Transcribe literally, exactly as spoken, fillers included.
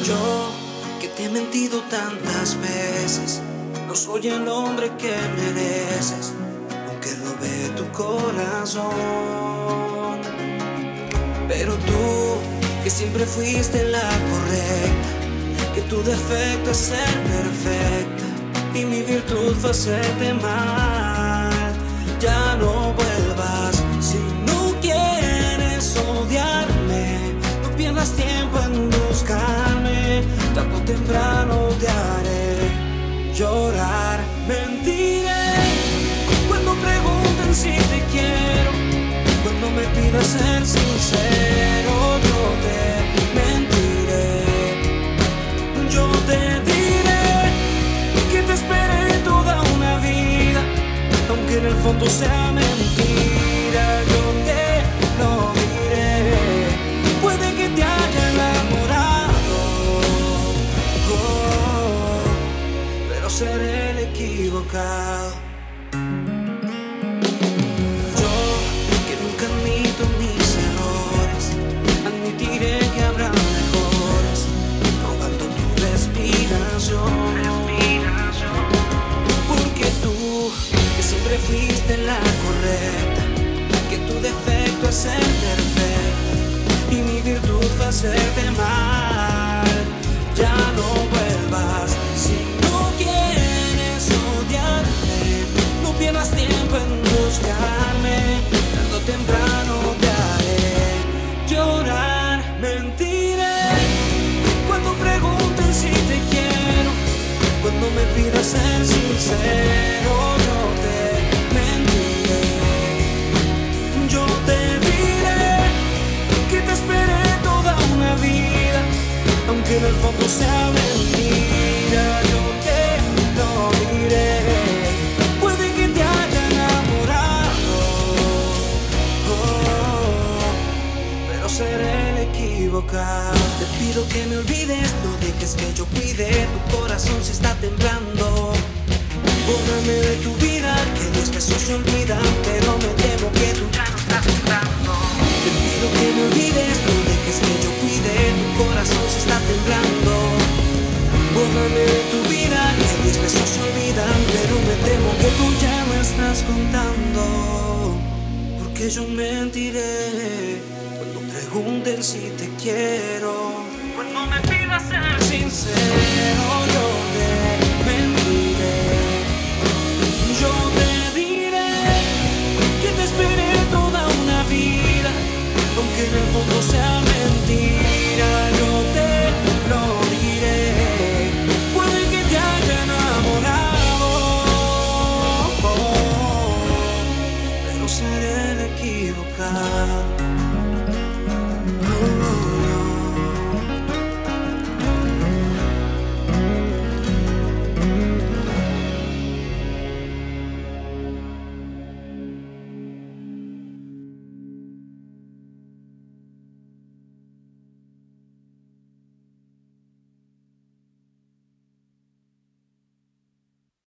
Yo, que te he mentido tantas veces, no soy el hombre que mereces, aunque robé tu corazón. Pero tú, que siempre fuiste la correcta, que tu defecto es ser perfecta y mi virtud fue hacerte mal. Ya no vuelvas si no quieres odiarme, no pierdas tiempo en buscarme, tarde o temprano te haré llorar. Mentiré cuando pregunten si te quiero, cuando me pidas ser sincero. Yo te mentiré, yo te diré que te esperé toda una vida, aunque en el fondo sea mentira. Yo te lo diré, puede que te haya enamorado, oh, pero seré el equivocado. Yo, que nunca admito mis errores, admitiré que habrá mejores, robando tu respiración. Porque tú, que siempre fuiste la correcta, que tu defecto es ser perfecta y mi virtud fue hacerte mal. Ya no vuelvas si no quieres odiarme, no pierdas tiempo en buscarme, tarde o temprano te haré llorar. Mentiré cuando pregunten si te quiero, cuando me pidas ser sincero. Yo te mentiré, yo te diré que te esperé toda una vida, aunque en el fondo sea mentira. Yo te lo diré, puede que te haya enamorado, oh, pero seré el equivocado. Te pido que me olvides, no dejes que yo cuide tu corazón si está temblando. Bórrame de tu vida, que los besos se olvidan, pero me temo que tú ya no estás temblando. Te pido que me olvides, no dejes que yo cuide tu corazón si está temblando. Bórrame de tu vida, que mis besos se olvidan, pero me temo que tú ya me estás contando. Porque yo mentiré cuando pregunten si te quiero, cuando me pidas ser sincero. Yo te mentiré, yo te diré que te esperé toda una vida, aunque en el fondo sea